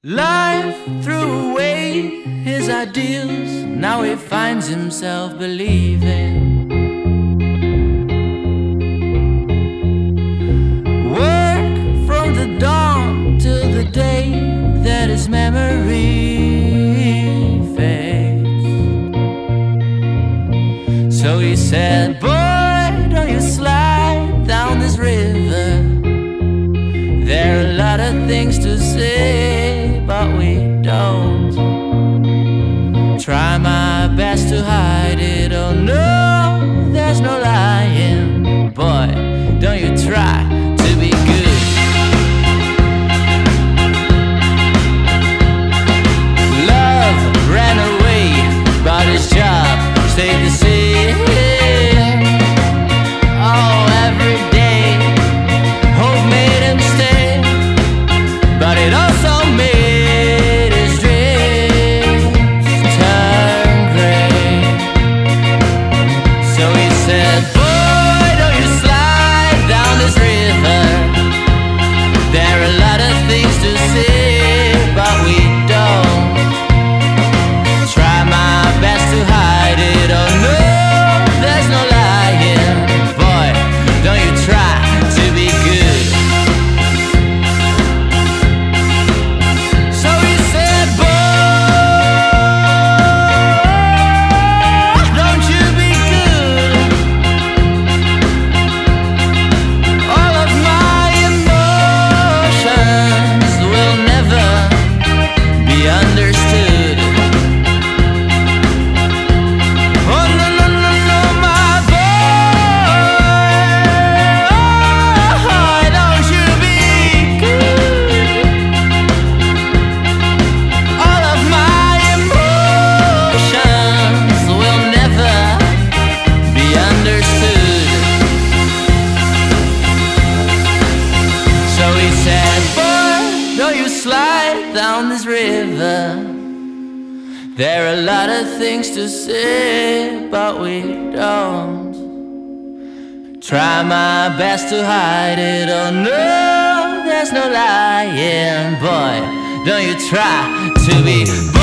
Life threw away his ideals, now he finds himself believing. Work from the dawn till the day that his memory fades. So he said, boy, don't you slide down this river. There are a lot of things to say, but we don't. Try my best to hide it. Oh no, there's no lying. Boy, don't you try to be good. Love ran away, but his job stayed the same. Oh, every day hope made him stay, but it also made his dreams turn gray. So he said, boy, don't you slide down this river. There are a lot of things to say, but we don't. Try my best to hide it. Oh no, there's no lying. Boy, don't you try to be good. So he said, boy, don't you be good. All of my emotions will never be understood. Oh no, no, no, no, my boy, don't you be good. All of my emotions will never be understood. So he said, boy, don't you slide down this river. There are a lot of things to say, but we don't. Try my best to hide it. Oh no, there's no lying. Boy, don't you try to be